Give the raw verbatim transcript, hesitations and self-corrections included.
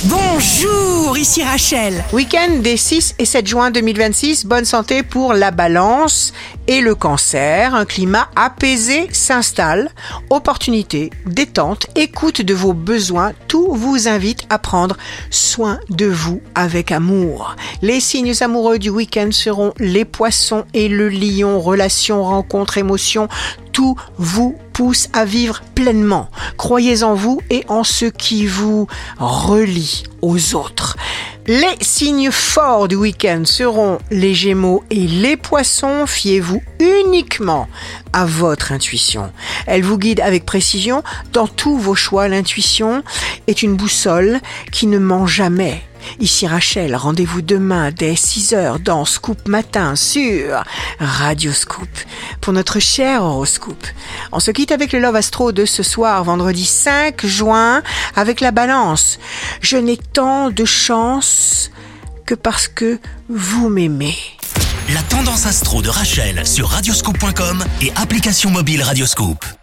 Bonjour, ici Rachel. Week-end des six et sept juin deux mille vingt-six, bonne santé pour la balance et le cancer. Un climat apaisé s'installe. Opportunité, détente, écoute de vos besoins, tout vous invite à prendre soin de vous avec amour. Les signes amoureux du week-end seront les poissons et le lion. Relations, rencontres, émotions, tout vous pousse à vivre pleinement. Croyez en vous et en ce qui vous relie aux autres. Les signes forts du week-end seront les Gémeaux et les Poissons. Fiez-vous uniquement à votre intuition. Elle vous guide avec précision dans tous vos choix. L'intuition est une boussole qui ne ment jamais. Ici Rachel, rendez-vous demain dès six heures dans Scoop Matin sur Radio Scoop pour notre cher horoscope. On se quitte avec le Love Astro de ce soir, vendredi cinq juin, avec la Balance. Je n'ai tant de chance que parce que vous m'aimez. La tendance astro de Rachel sur radioscoop point com et application mobile Radioscoop.